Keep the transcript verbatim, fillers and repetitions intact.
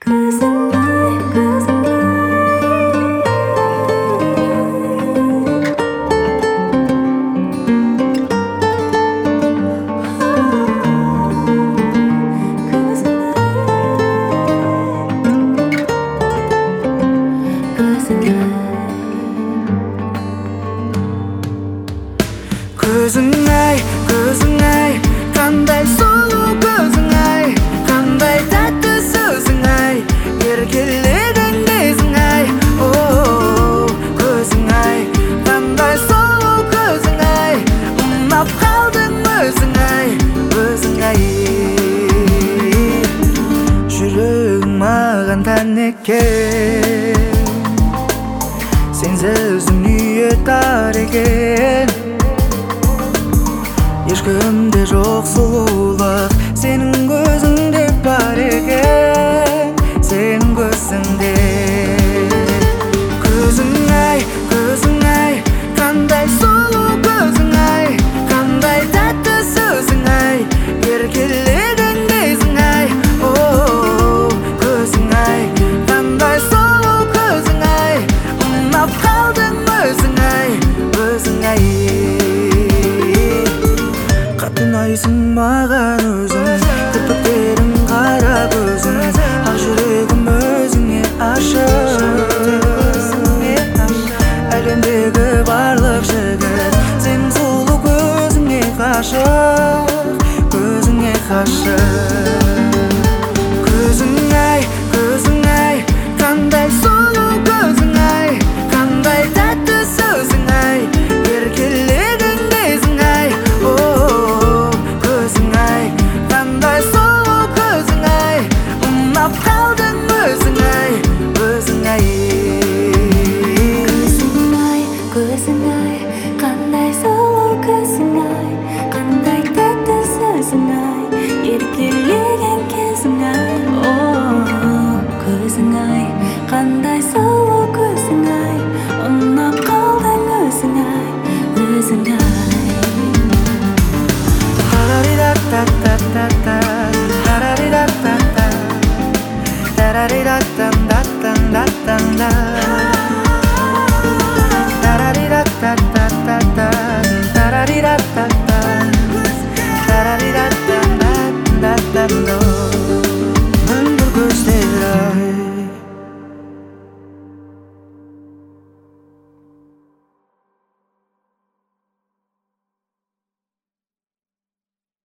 Көзің-ай, көзің-ай, қандай сұлу көзің-ай, қандай тәтті сөзің-ай, еркелеген кезің-ай. О, көзің-ай, қандай сұлу көзің-ай, ұнап қалдың өзің-ай, өзің-ай. Жүрегің маған тән екен, сенсіз дүние тар екен. Ешкімде жоқ сұлулық.